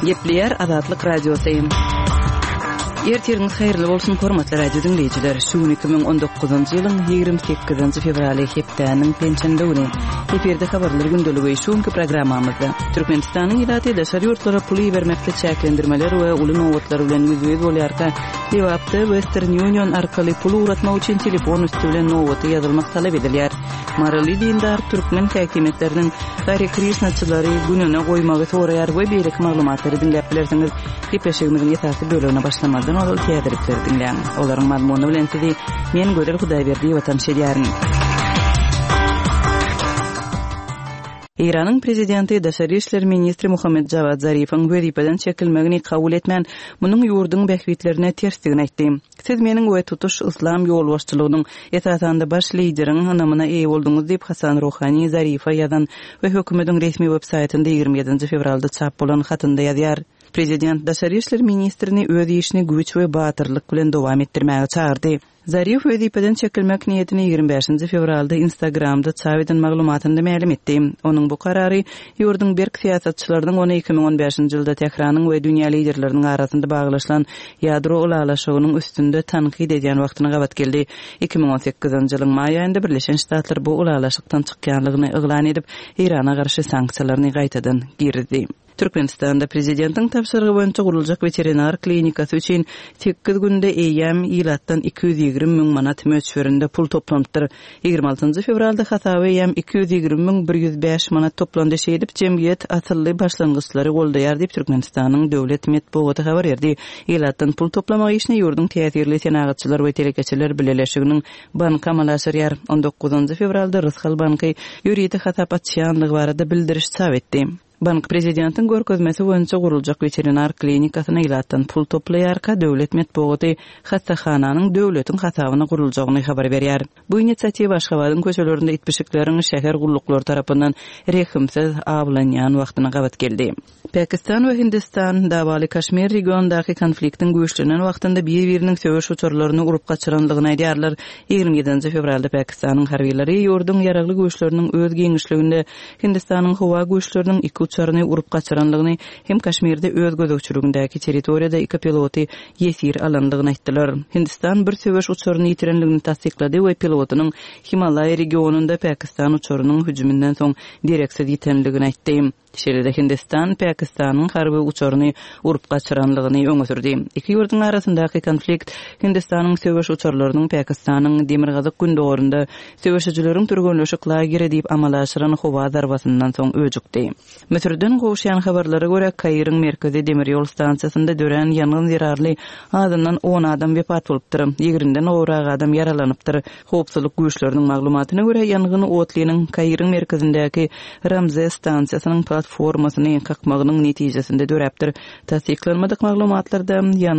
Gepleyer Azatlyk Radiosyň. Ertiriniz hayırlı bolsun hormatly radio dinleyijiler. Şu 2019-njy ýylyň 28-nji fevraly hepdeniň pençende güni. Eferde habarlar gündöligi şuňky programmamyzda Türkmenistanyň ýa-da daşary ýurtlara puly bermekde çäklendirmeler we uly nowatlar bilen ýüzüňiz bolýarka. Dewapda Western Union arkaly pul uratmak üçin telefon üstü bilen nowaty ýazylmak talap edilýär. Marly dindar türkmen häkimetleriniň gayri krisnaçylary gününe goýmagy soraýar we berek maglumatlary dinläp bilersiňiz. Gepleşigimiziň ýetäsi bölügine başlamadan ol teýdirlikleri dinleýän. Olaryň mazmuny bilen sizi men Gödel Hudaýberdi watan şeýärni. İran'ın prezidenti Daşary işler ministri Muhammed Javad Zarifoň wezipeden çekilmegini kabul etmän, munyň ýurduň bähwitlerine tersdigini aýtdy. Siz meniň we tutuş islam ýolbaşçylygynyň esasynda baş lideriň hanamyna eýe bolduňuz diýip Hasan Rohani Zarifa ýazan we hökümetiň resmi websaytynda 27 fevralda çap bolan hatynda ýazýar. Prezident Daşary işler ministrini öz işini güç we batyrlyk bilen dowam etdirmäge çağırdy. Zarif wezipeden çekilmek niyetini 25 fevralda Instagramda çap eden maglumatynda ma'lum etdi. Onuň bu karary ýurduň berk siýasatçylarynyň ony 2015-nji ýylda Tehranyň we dünýä liderleriniň arasynda baglaşylan ýadro ulalaşygynyň üstünde tanqid edýän wagtyna gabat geldi. 2018-nji ýylyň may aýynda Birleşen Ştatlar bu ulalaşykdan çykýanlygyny eglan edip Irana garşy sanksiýalaryny gaýtadan girdi. Türkmenistanda prezidentiň tapşyrygy boýunça guruljak veterinar klinikasy üçin 8 günde eýem ýylatdan 220 000 manat möçberinde pul toplandyr. 26 fevralda hasaby eýem 220 105 manat toplandy şeýdip jemgyýet asylly başlangyçlary goldaýar diýip Türkmenistanyň döwlet medeniýeti habar berdi. Ýylatdan pul toplamak işini ýurdun täsirli senagatçylar we telekeçiler bileleşiginiň banka malaşyrýar. 19 fevralda Rysgal banky ýüridi hasap açýanlygy barada bildiriş çap etdi. Bank prezidentiň görkezmesi boýunça guruljak veterinar klinikasyna ýylatdan pul toplaýarka döwlet medeniýeti hastahananyň döwletiň hasabyna guruljagyny habar berýär. Bu inisiatiwa Aşgabatyň köçelerinde itbişikleriniň şäher gullukları tarapyndan rehimsiz awlanýan wagtyna gabat geldi. Pakistan we Hindistan dawaly Kaşmir regionundaky konfliktiň güýçlenen wagtynda bir-biriniň söwüş uçurlaryny urup gaçyranlygyny aýdýarlar. 27 fevralda Pakistanyň harbiýleri ýurdun ýaragly güýçleriniň öz geňişliginde Hindistanyň howa güýçleriniň iki uçaryny urup gaçyranlygyny hem Kaşmirde öz gözegçiligindäki territoriýada iki piloty ýesir alanlygyny aýtdylar. Hindistan bir söwüş uçaryny ýitirenligini tasdiklady we pilotynyň Himalaya regionunda Pakistan uçarynyň hüjümünden soň direksiz ýitenligini aýtdy. Şeýle Hindistan Pakistanyň harby uçaryny urup gaçyranlygyny öňe sürdi. Iki ýurduň arasyndaky konflikt Hindistanyň söwüş uçarlarynyň Pakistanyň demirgazyk gündogorunda söwüşçileriň türgönleşik lagere diýip amalaşyran howa zarbasyndan soň öjükdi. Metrden gowşan habarlara görä Kaýryň merkezi demir ýol stansiýasynda dören ýangyn zerarly adamdan 10 adam wepat bolupdyr. 20den owrak adam yaralanypdyr. Howpsuzlyk güýçleriniň maglumatyna görä ýangyn Otlynyň Kaýryň merkezindäki Ramzes stansiýasynyň platformasyny kakmagynyň netijesinde döräpdir. Tasdiklanmadyk maglumatlarda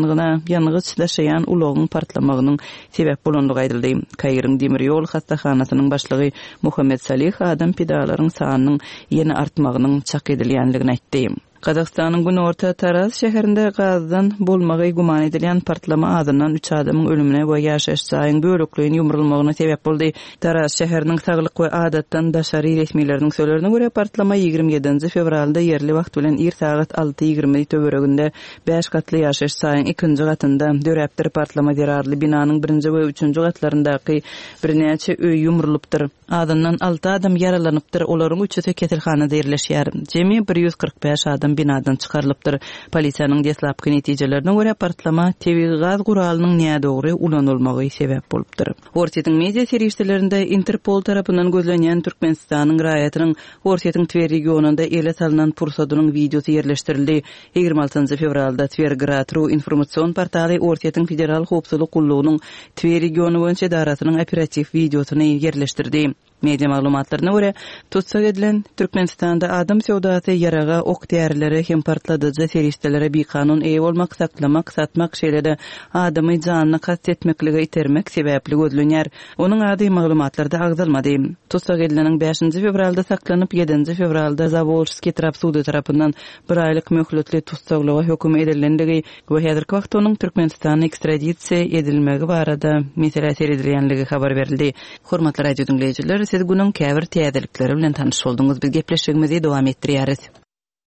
ýangýyç daşaýan ulagyň partlamagynyň sebäp bolandygy aýdyldy. Kaýryň demir ýol hastahanasynyň başlygy Muhammed Salih adam pedalaryň sanynyň ýene artmagynyň çak edilýänligini aýtdy. Kazakstanyň Günorta Taraz şäherinde gazdan bolmagy guman edilen partlama adından 3 adamyň ölümine we ýaşaş saýyň bölekligini ýumrulmagyna sebäp boldy. Taraz şäheriniň saglyk we adatdan daşary resmiýetleriniň söýlerine görä partlama 27 fevralda ýerli wagt bilen ir saat 6:20 töwereginde 5 gatly ýaşaş saýyň 2-nji gatynda döräpdir. Partlama zerarly binanyň 1-nji we 3-nji gatlaryndaky birnäçe öý ýumrulypdyr. Adından 6 adam yaralanypdyr. Olaryň 3-ü kesilhanada ýerleşýär. Jemi 145 adam binadan çıkarılıpdyr. Polisiýanyň deslapky netijelerine görä partlama tebii gaz guralynyň nädogry ulanylmagy sebäp bolupdyr. Ortiýetiň media serişlerinde Interpol tarapyndan gözlenýän Türkmenistanyň raýatynyň Ortiýetiň Twer regionunda ele salynan pursadynyň videosy ýerleşdirildi. 26 fevralda Twer-Gratru informatsion portaly Ortiýetiň federal howpsuzlyk gullugynyň Twer regiony boýunça daratynyň operativ videosyny ýerleşdirdi. Media maglumatlaryna görä tutsak edilen Türkmenistanda adam sowdasy yaraga ok därileri hem partladyjy seristelere bikanun eýe bolmak, saklamak, satmak şeýlede adamy janyny kastetmekligi itermek sebäpli gözlenýär. Onuň ady maglumatlarda agzalmady. Tutsak edileniň 5 fevralda saklanyp 7 fevralda Zavolski tarap sudy tarapyndan 1 aýlyk möhletli tutsaklyga höküm edilendigi we häzirki wagtda onuň Türkmenistana ekstradisiýa edilmegi barada mesele seredilýänligi habar berildi. Hormatly radio dinleýijiler, siz günüň käbir täzelikleri bilen tanyş boldunuz. Biz gepleşigimizi dowam etdirýäris.